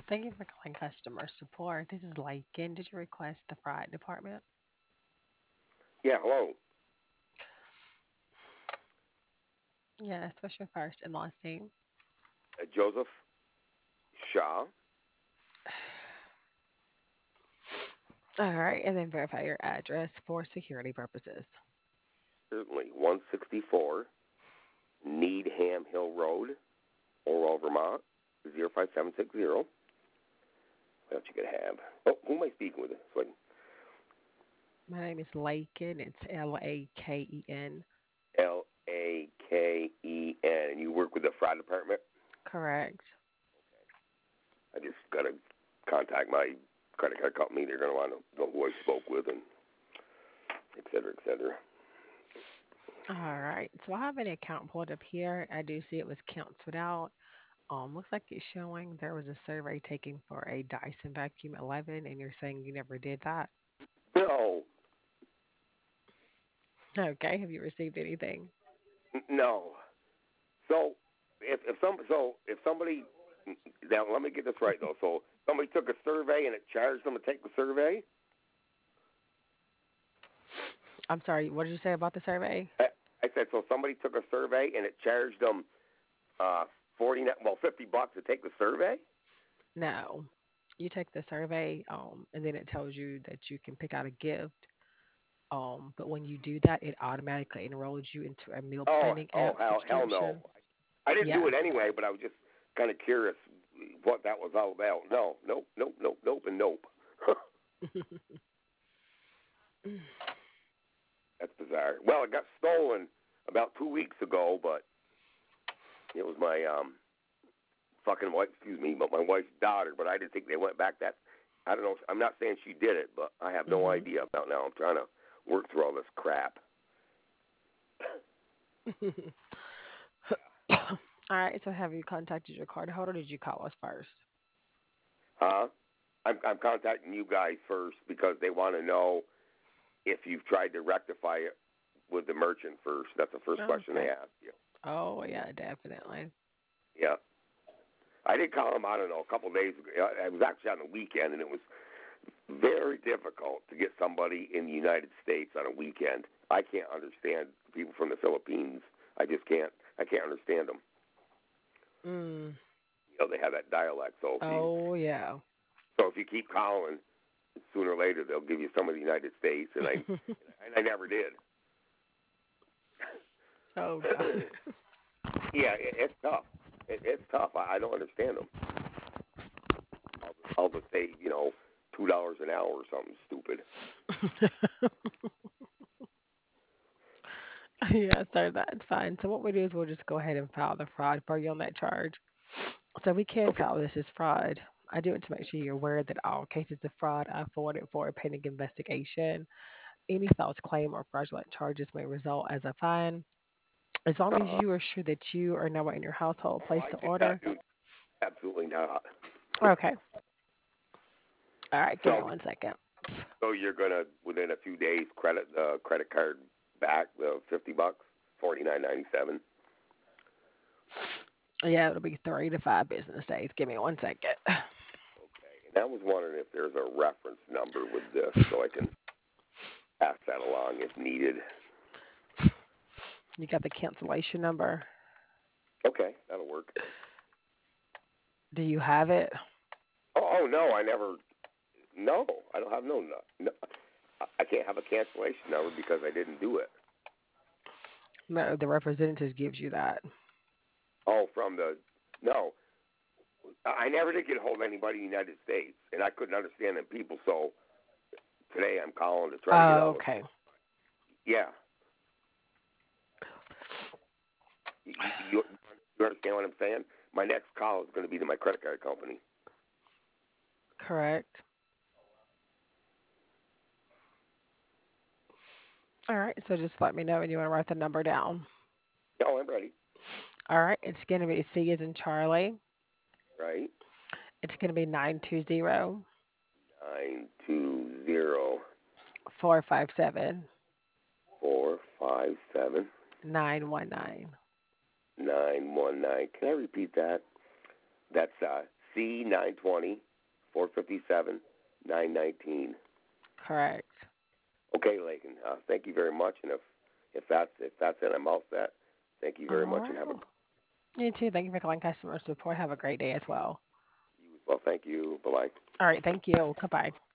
Thank you for calling customer support. This is Lakin. Did you request the fraud department? Yeah, hello. Yes, what's your first and last name? Joseph Shaw, All right, and then verify your address for security purposes. certainly 164 Needham Hill Road, Orwell, Vermont, 05760. What else you could have? Oh, who am I speaking with? So My name is Lakin. It's Laken. Laken, and you work with the fraud department? Correct. I just got to contact my credit card company. They're going to want to know who I spoke with, and et cetera, et cetera. All right, so I have an account pulled up here. I do see it was canceled out. Looks like it's showing there was a survey taken for a Dyson Vacuum 11, and you're saying you never did that. No, Okay, have you received anything? no. So if somebody now let me get this right though. So somebody took a survey and it charged them to take the survey. I'm sorry, what did you say about the survey? I, I said so somebody took a survey and it charged them uh 50 bucks to take the survey. No. You take the survey, and then it tells you that you can pick out a gift. But when you do that, it automatically enrolls you into a meal planning Oh, app hell no. subscription. I didn't do Yes. it anyway, but I was just kind of curious what that was all about. No, nope, nope, nope, nope, and nope. That's bizarre. Well, it got stolen about 2 weeks ago, but it was my fucking wife, excuse me, but my wife's daughter. But I didn't think they went back that. I don't know. I'm not saying she did it, but I have no hmm idea about now. I'm trying to work through all this crap. All right. So have you contacted your card holder? Or did you call us first? Huh? I'm contacting you guys first because they want to know if you've tried to rectify it with the merchant first. That's the first question they Okay. ask you. Oh yeah, definitely. Yeah. I did call them, I don't know, a couple of days ago. It was actually on the weekend, and it was very difficult to get somebody in the United States on a weekend. I can't understand people from the Philippines. I just can't. I can't understand them. Mm. You know, they have that dialect. Oh yeah. So if you keep calling, sooner or later they'll give you some of the United States, and I never did. Oh God. Yeah, it's tough. It's tough. I don't understand them. I'll just say, $2 an hour or something stupid. Yeah, so that's fine. So what we do is we'll just go ahead and file the fraud for you on that charge. So we can Okay. file this as fraud. I do want to make sure you're aware that all cases of fraud are forwarded for a pending investigation. Any false claim or fraudulent charges may result as a fine. As long as Uh-uh. you are sure that you or no one in your household Oh, placed I the did not order. do. Absolutely not. Okay. All right. Give me So, 1 second. so you're gonna within a few days credit the credit card back the $50, 49.97. Yeah, it'll be 3 to 5 business days. Give me 1 second. Okay. And I was wondering if there's a reference number with this so I can pass that along if needed. You got the cancellation number. Okay, that'll work. Do you have it? Oh no, I never. No, I don't have no. I can't have a cancellation number because I didn't do it. No, the representative gives you that. Oh, from the no. I never did get a hold of anybody in the United States, and I couldn't understand them people. So today I'm calling to try to get Oh, out with. okay. Yeah, you understand what I'm saying? My next call is going to be to my credit card company. Correct. All right. So just let me know when you want to write the number down. Oh, I'm ready. All right. It's going to be C as in Charlie. Right, It's going to be 920 920 457 457 919. 919. Can I repeat that? That's C 920 457 919. Correct. Okay, Lakin. Thank you very much. And if that's it, I'm all set. Thank you very All much, and right. have a Well, you too. Thank you for calling customer support. Have a great day as well. you as well. Thank you. Bye bye. All right. Thank you. Goodbye.